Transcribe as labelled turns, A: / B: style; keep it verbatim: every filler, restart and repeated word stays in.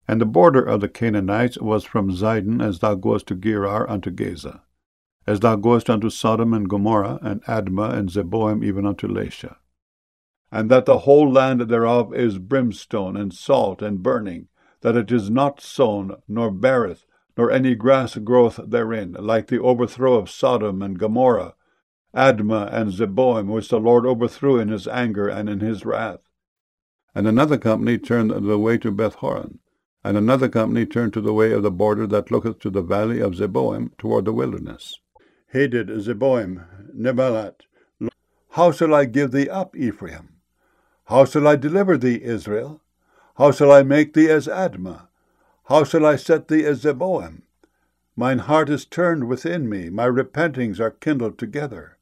A: And the border of the Canaanites was from Zidon, as thou goest to Gerar unto Gaza, as thou goest unto Sodom and Gomorrah, and Admah, and Zeboim, even unto Lasha. And that the whole land thereof is brimstone, and salt, and burning, that it is not sown, nor beareth, nor any grass groweth therein, like the overthrow of Sodom and Gomorrah, Admah, and Zeboim, which the Lord overthrew in his anger and in his wrath. And another company turned the way to Beth-horon, and another company turned to the way of the border that looketh to the valley of Zeboim, toward the wilderness. Hadid, Zeboim, Neballat. How shall I give thee up, Ephraim? How shall I deliver thee, Israel? How shall I make thee as Admah? How shall I set thee as Zeboim? Mine heart is turned within me, my repentings are kindled together.